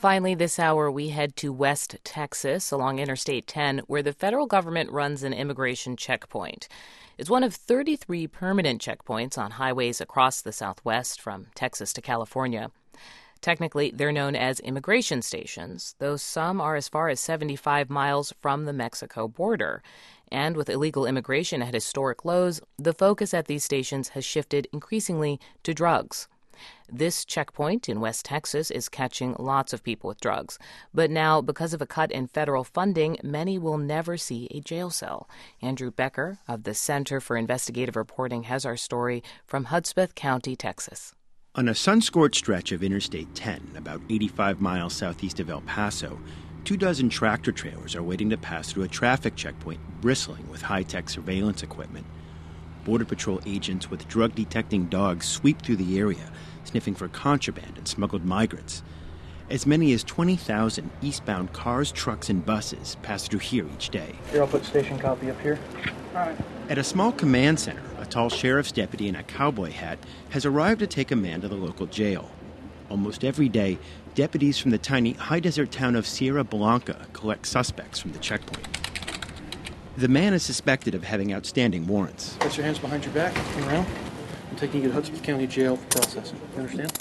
Finally, this hour, we head to West Texas along Interstate 10, where the federal government runs an immigration checkpoint. It's one of 33 permanent checkpoints on highways across the Southwest from Texas to California. Technically, they're known as immigration stations, though some are as far as 75 miles from the Mexico border. And with illegal immigration at historic lows, the focus at these stations has shifted increasingly to drugs. This checkpoint in West Texas is catching lots of people with drugs. But now, because of a cut in federal funding, many will never see a jail cell. Andrew Becker of the Center for Investigative Reporting has our story from Hudspeth County, Texas. On a sun-scorched stretch of Interstate 10, about 85 miles southeast of El Paso, 24 tractor trailers are waiting to pass through a traffic checkpoint bristling with high-tech surveillance equipment. Border Patrol agents with drug-detecting dogs sweep through the area, sniffing for contraband and smuggled migrants. As many as 20,000 eastbound cars, trucks, and buses pass through here each day. Here, I'll put station copy up here. All right. At a small command center, a tall sheriff's deputy in a cowboy hat has arrived to take a man to the local jail. Almost every day, deputies from the tiny high-desert town of Sierra Blanca collect suspects from the checkpoint. The man is suspected of having outstanding warrants. Place your hands behind your back, turn around. I'm taking you to Hudspeth County Jail for processing. You understand?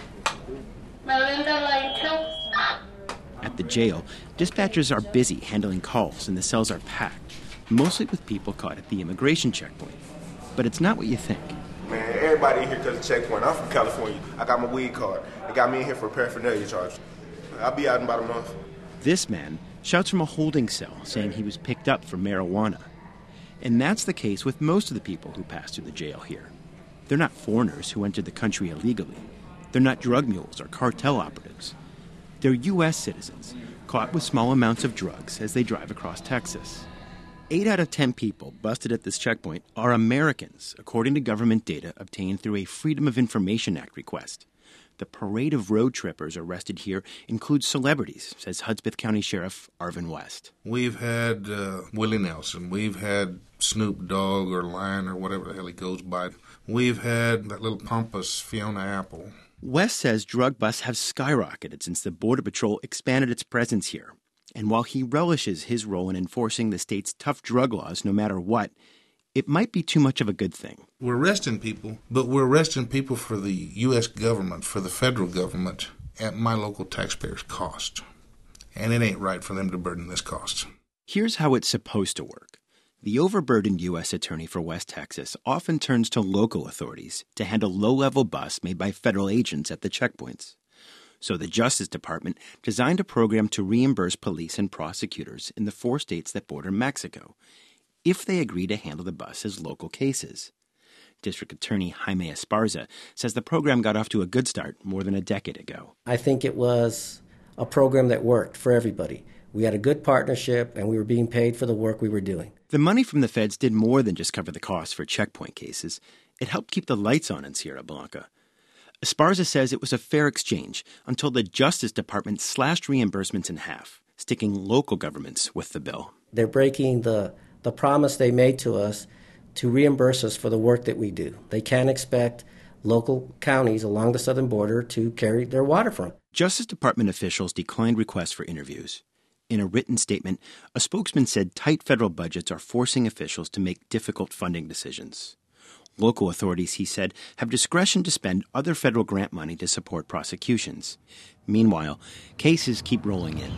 At the jail, dispatchers are busy handling calls and the cells are packed, mostly with people caught at the immigration checkpoint. But it's not what you think. Man, everybody in here because of checkpoint. I'm from California. I got my weed card. They got me in here for a paraphernalia charge. I'll be out in about a month. This man shouts from a holding cell saying he was picked up for marijuana. And that's the case with most of the people who pass through the jail here. They're not foreigners who entered the country illegally. They're not drug mules or cartel operatives. They're U.S. citizens caught with small amounts of drugs as they drive across Texas. 8 out of 10 people busted at this checkpoint are Americans, according to government data obtained through a Freedom of Information Act request. The parade of road trippers arrested here includes celebrities, says Hudspeth County Sheriff Arvin West. We've had Willie Nelson. We've had Snoop Dogg or Lion or whatever the hell he goes by. We've had that little pompous Fiona Apple. West says drug busts have skyrocketed since the Border Patrol expanded its presence here. And while he relishes his role in enforcing the state's tough drug laws no matter what, it might be too much of a good thing. We're arresting people, but we're arresting people for the U.S. government, for the federal government, at my local taxpayers' cost. And it ain't right for them to burden this cost. Here's how it's supposed to work. The overburdened U.S. attorney for West Texas often turns to local authorities to handle low-level busts made by federal agents at the checkpoints. So the Justice Department designed a program to reimburse police and prosecutors in the 4 states that border Mexico, if they agree to handle the bus as local cases. District Attorney Jaime Esparza says the program got off to a good start more than a decade ago. I think it was a program that worked for everybody. We had a good partnership, and we were being paid for the work we were doing. The money from the feds did more than just cover the costs for checkpoint cases. It helped keep the lights on in Sierra Blanca. Esparza says it was a fair exchange until the Justice Department slashed reimbursements in half, sticking local governments with the bill. They're breaking the promise they made to us to reimburse us for the work that we do. They can't expect local counties along the southern border to carry their waterfront. Justice Department officials declined requests for interviews. In a written statement, a spokesman said tight federal budgets are forcing officials to make difficult funding decisions. Local authorities, he said, have discretion to spend other federal grant money to support prosecutions. Meanwhile, cases keep rolling in.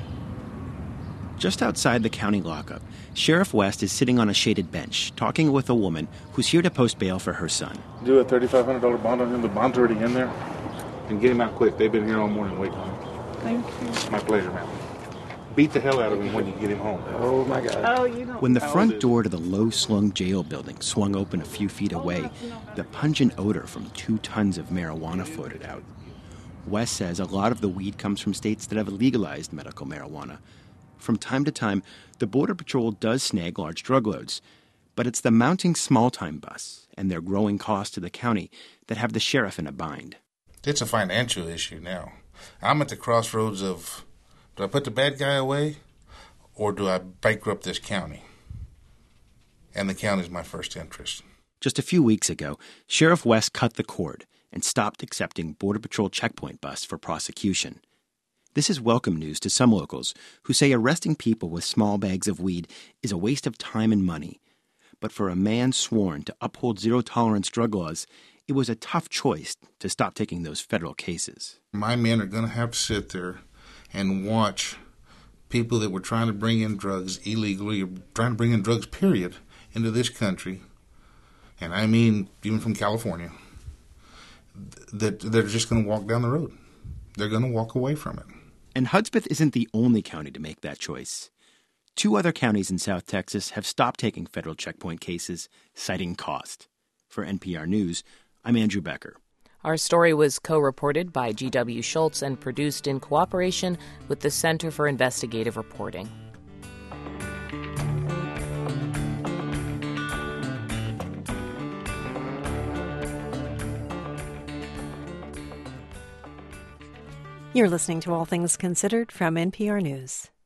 Just outside the county lockup, Sheriff West is sitting on a shaded bench, talking with a woman who's here to post bail for her son. Do a $3,500 bond on him. The bond's already in there. And get him out quick. They've been here all morning waiting on him. Thank you. My pleasure, ma'am. Beat the hell out of him when you get him home. Oh, my God. Oh, you don't. When the front door to the low-slung jail building swung open a few feet away, the pungent odor from 2 tons of marijuana floated out. West says a lot of the weed comes from states that have legalized medical marijuana. From time to time, the Border Patrol does snag large drug loads, but it's the mounting small-time busts and their growing cost to the county that have the sheriff in a bind. It's a financial issue now. I'm at the crossroads of, do I put the bad guy away or do I bankrupt this county? And the county's my first interest. Just a few weeks ago, Sheriff West cut the cord and stopped accepting Border Patrol checkpoint busts for prosecution. This is welcome news to some locals who say arresting people with small bags of weed is a waste of time and money. But for a man sworn to uphold zero-tolerance drug laws, it was a tough choice to stop taking those federal cases. My men are going to have to sit there and watch people that were trying to bring in drugs illegally, or trying to bring in drugs, period, into this country, and I mean even from California, that they're just going to walk down the road. They're going to walk away from it. And Hudspeth isn't the only county to make that choice. 2 other counties in South Texas have stopped taking federal checkpoint cases, citing cost. For NPR News, I'm Andrew Becker. Our story was co-reported by G.W. Schultz and produced in cooperation with the Center for Investigative Reporting. You're listening to All Things Considered from NPR News.